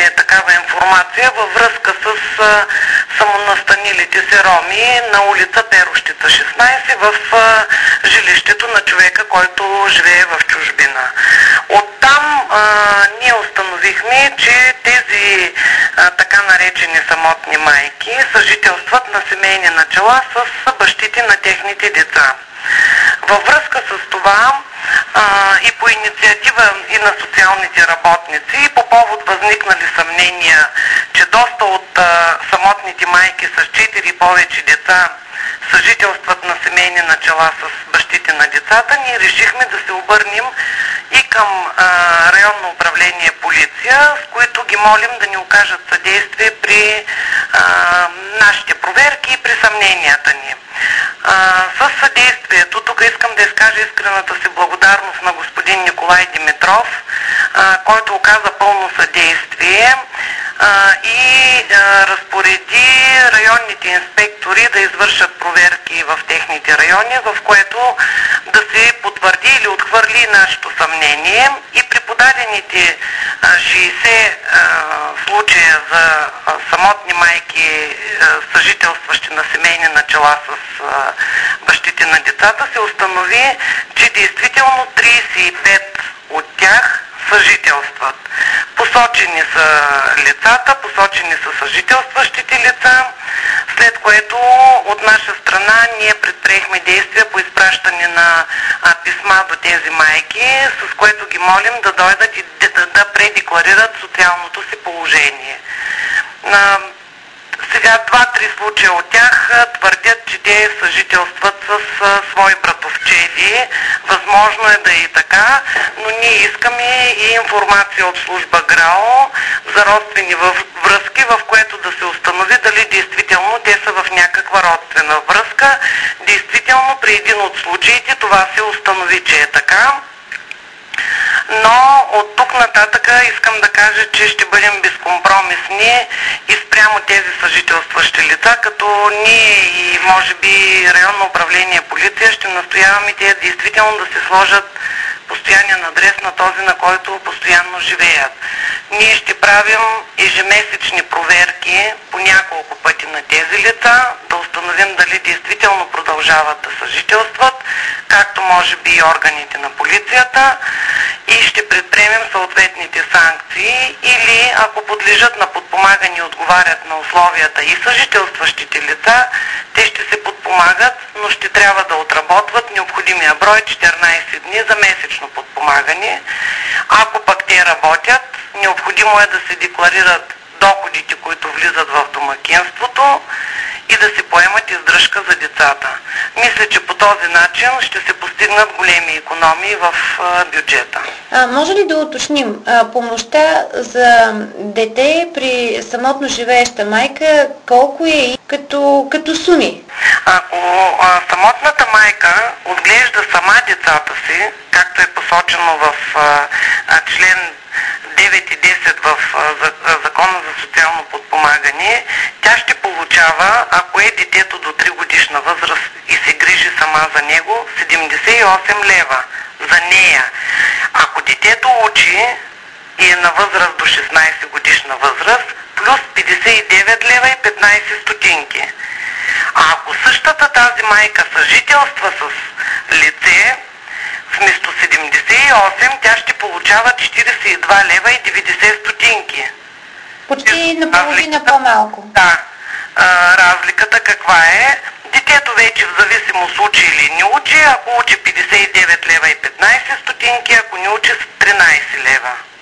получихме такава информация във връзка с самонастанилите се роми на улица Перущица 16 в жилището на човека, който живее в чужбина. Оттам ние установихме, че тези така наречени самотни майки съжителстват на семейни начала с бащите на техните деца. Във връзка с това и по инициатива и на социалните работници и по повод възникнали съмнения, че доста от самотните майки с 4 и повече деца съжителстват на семейни начала с бащите на децата, ние решихме да се обърнем и към районно управление полиция, с които ги молим да ни окажат съдействие при нашите проверки и при съмненията ни. Със съдействието, тук искам да изкажа искрената си благодарност на господин Николай Димитров, който оказа пълно съдействие и разпореди районните инспектори да извършат проверки в техните райони, в което да се потвърди или отхвърли нашето съмнение. И при подадените 60 случая за самотни майки, съжителстващи на семейни начала с бащите на децата, се установи, че действително 35 от тях съжителстват. Посочени са лицата, посочени са съжителстващите лица, след което от наша страна ние предприехме действия по изпращане на писма до тези майки, с което ги молим да дойдат и да предекларират социалното си положение. Сега 2-3 случая от тях твърдят, че те съжителстват с свои братовчеди. Възможно е да е и така, но ние искаме и информация от служба ГРАО за родствени връзки, в което да се установи дали действително те са в някаква родствена връзка. Действително при един от случаите това се установи, че е така. Но от тук нататък искам да кажа, че ще бъдем безкомпромисни и спрямо тези съжителстващи лица, като ние и може би районно управление полиция ще настояваме те действително да се сложат постоянен адрес на този, на който постоянно живеят. Ние ще правим ежемесечни проверки по няколко пъти на тези лица, да установим дали действително продължават да съжителстват, както може би и органите на полицията, и ще предприемем съответните санкции, или ако подлежат на подпомагане и отговарят на условията и съжителстващите лица, те ще се подпомагат, но ще трябва да отработват необходимия брой 14 дни за месечно подпомагане. Ако пък те работят, необходимо е да се декларират доходите, които влизат в домакинството, и да се поемат издръжка за децата. Мисля, че по този начин ще се постигнат големи икономии в бюджета. Може ли да уточним помощта за дете при самотно живееща майка, колко е като суми? Ако самотната майка отглежда сама децата си, както е посочено в член 9 и 10 в Закона за социално подпомагане, тя ще получава, ако е детето до 3 годишна възраст и се грижи сама за него, 78 лева за нея. Ако детето учи и е на възраст до 16 годишна възраст, плюс 59 лева и 15 стотинки. А ако същата тази майка съжителства с лице, вместо 78, тя ще получава 42 лева и 90 стотинки. Почти наполовина по-малко. Да. Разликата каква е? Детето вече в зависимост учи или не учи, ако учи 59 лева и 15 стотинки, ако не учи 13 лева.